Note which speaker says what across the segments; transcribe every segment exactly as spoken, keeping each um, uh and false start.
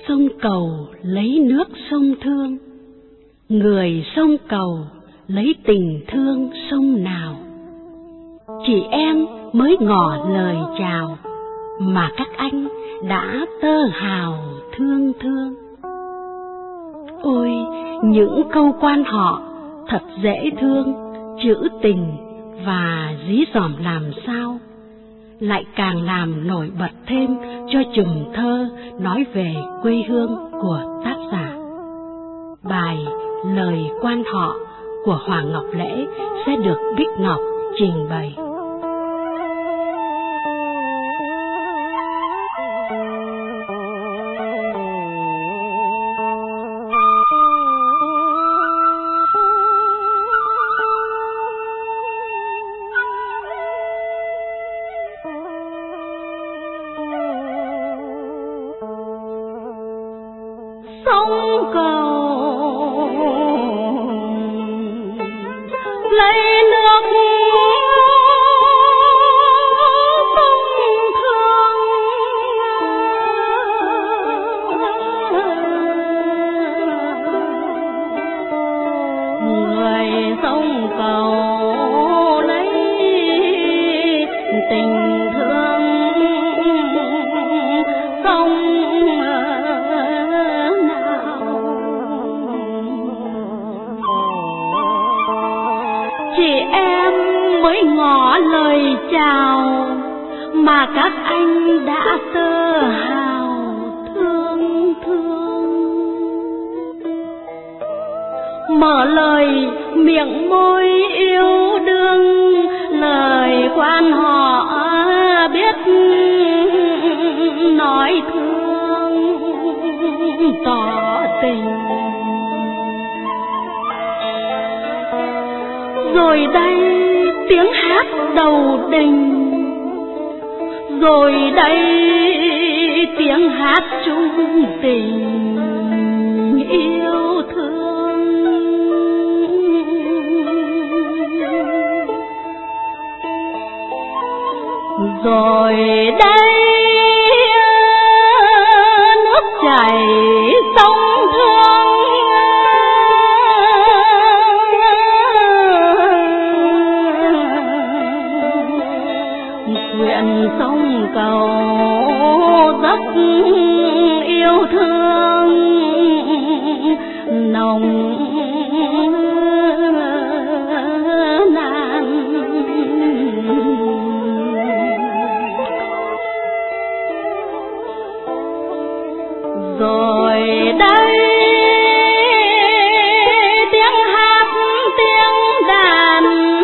Speaker 1: sông cầu lấy nước sông thương, người sông cầu lấy tình thương sông nào. Chị em mới ngỏ lời chào mà các anh đã tơ hào thương thương. Ôi, những câu quan họ thật dễ thương, trữ tình và dí dỏm làm sao, lại càng làm nổi bật thêm cho chùm thơ nói về quê hương của tác giả. Bài Lời quan họ của Hoàng Ngọc Lễ sẽ được Bích Ngọc trình bày.
Speaker 2: Sông cầu lấy nước sông thương, người sông cầu lấy tình thương sông. Chị em mới ngỏ lời chào mà các anh đã tơ hào thương thương. Mở lời miệng môi yêu đương, lời quan họ biết nói thương tỏ tình. Rồi đây tiếng hát đầu đình, rồi đây tiếng hát chung tình yêu thương. Rồi đây nước chảy sông thương, nguyện sông cầu rất yêu thương nồng nàn. Rồi đây tiếng hát tiếng đàn,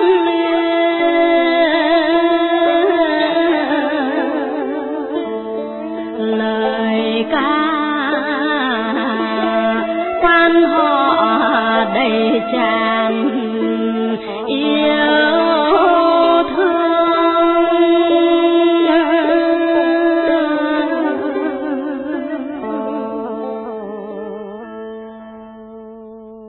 Speaker 2: lời ca quan họ đầy tràn.